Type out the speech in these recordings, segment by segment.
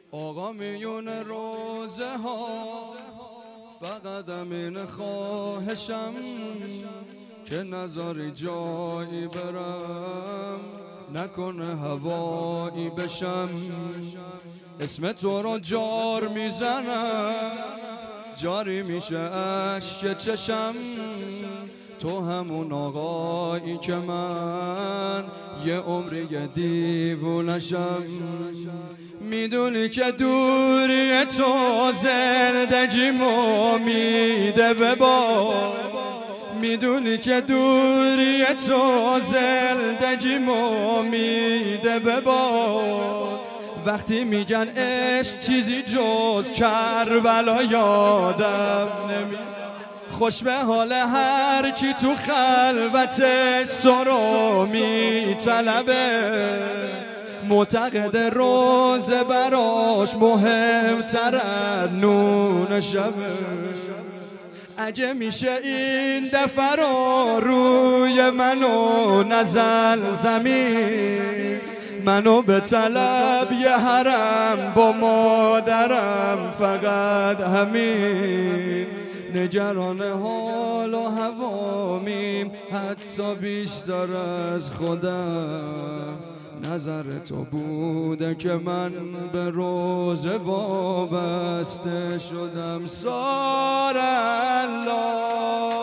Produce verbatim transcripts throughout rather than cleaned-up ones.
آقا میون روزه ها فقط امین خواهشم که نذاری جایی برم نکنه هوایی بشم. اسم تو رو جار میزنم جاری میشه اشک چشم. تو همون آقایی که من یه عمری دیوونشم. میدونی که دوری تو زندگیمو میده به باد. میدونی که دوری تو زندگیمو میده به باد. وقتی میگن عشق چیزی جز کربلا یادم نمیاد. خوش به حال هر کی تو خلوتش تو رو میطلبه. معتقد روزه براش مهمتر از نون شبه. اگه میشه این دفعه رو روی منو نزل زمین. منو به طلب یه حرم با مادرم فقط همین. نگران حال و هوامیم حتی بیشتر از خودم. نظر تو بوده که من به روزه وابسته شدم. سار الله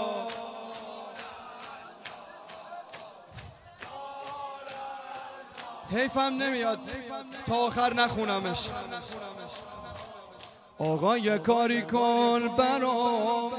حیفم نمیاد تا آخر نخونمش. آقا یه کاری کن برام.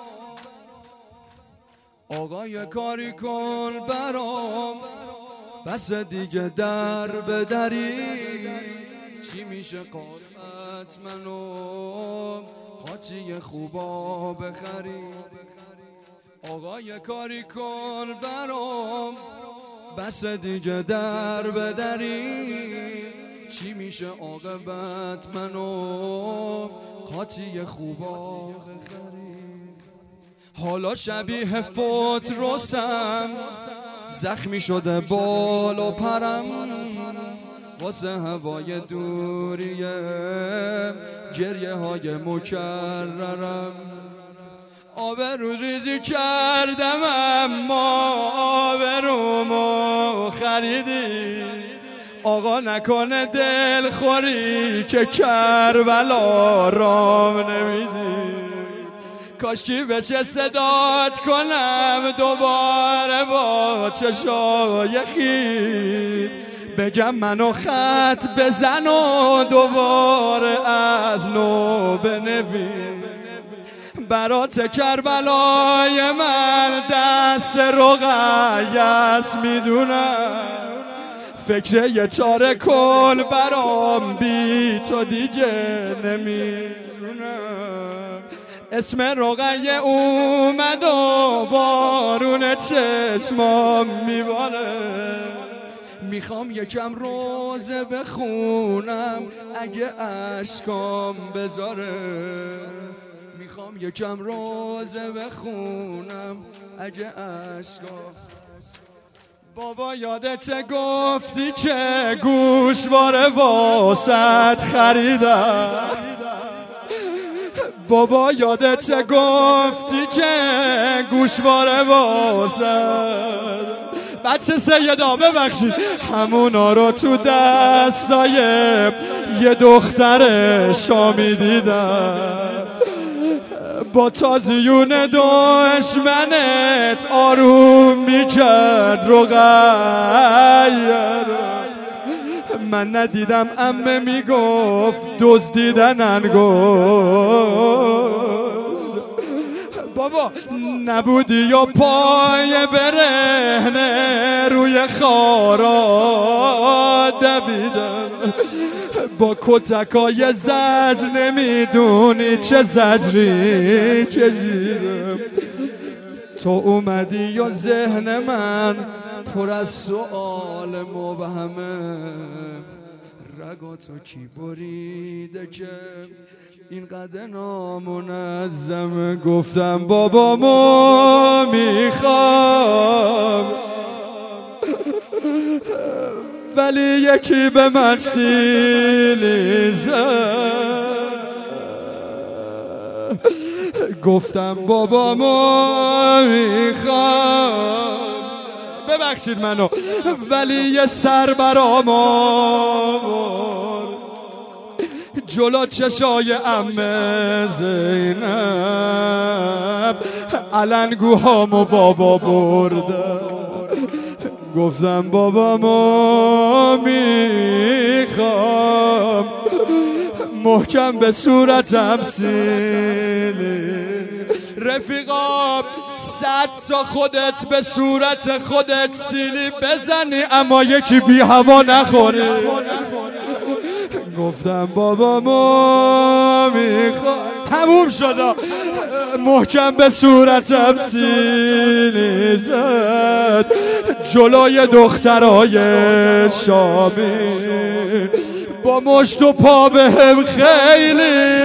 آقا یه کاری کن برام. بس دیگه در به دری. چی میشه قارت منو قاچی خوبا بخری. آقا یه کاری کن برام. بس دیگه در به دری. چی میشه عاقبت منو قاطی خوبا بخری. حالا شبیه فوت رسم زخمی شده بال و پرم. واسه هوای دوریه گریه های مکررم. آبرو ریزی کردم اما آبرومو خریدی. آقا نکنه دل خوری که کربلا رام نمیدی. کاشکی بشه صدات کنم دوباره با چشای خیز. بگم منو خط بزن و دوباره از نو بنویس. برات کربلای من دست رقیس میدونم. فکر یه چاره کن برام بی تو دیگه نمیتونم. اسم رقیه اومد و بارون چشمام میباره. میخوام یکم روزه بخونم اگه اشکام بذاره. میخوام یکم روزه بخونم اگه اشکام. بابا یادت گفتی که گوشواره واسط خریدم. بابا یادت گفتی که گوشواره واسط. بچه سیدا ببخشید همونا رو تو دستای یه دختر شامی دیدم. با تازیون دشمنت آروم میکرد رقیه. من ندیدم عمه میگفت دزدیدن انگشت. بابا نبودی یا پای برهنه روی خارا دویدم. با کتکای زجر نمیدونی چه زجری کشیدم. تو اومدی یا ذهن من پر از سؤال مبهمه. رگا تو کی بریده که اینقدر نامنظمه. گفتم بابامو میخوام ولی یکی به من سیلی گفتم بابامو میخوام، ببخشید منو، ولی یه سر برام آورد جلو چشای عمه زینب، علنگوهامو بابا بردم. گفتم بابامو میخوام، محکم به صورتم سیلی. رفیقا صد تا خودت به صورت خودت سیلی بزنی اما یکی بی هوا نخوری. گفتم بابامو میخوام، تموم شد، محکم به صورتم سیلی زد جلوی دخترای شامی، با مشت و پا بهم خیلی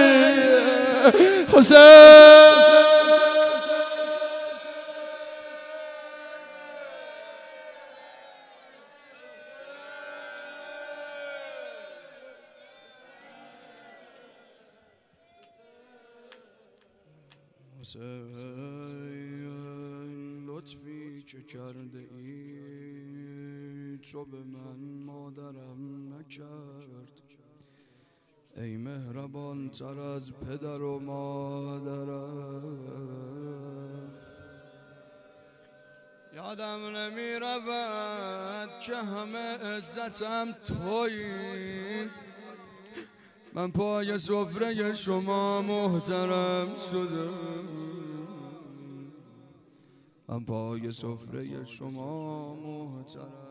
حسین. حسین لطفی که کرده ای تو به من مادرم نکرد، ای مهربان تر از پدر و مادرم. یادم نمی رود که همه عزتم تویی، من پای سفره شما محترم شدم، من پای سفره شما محترم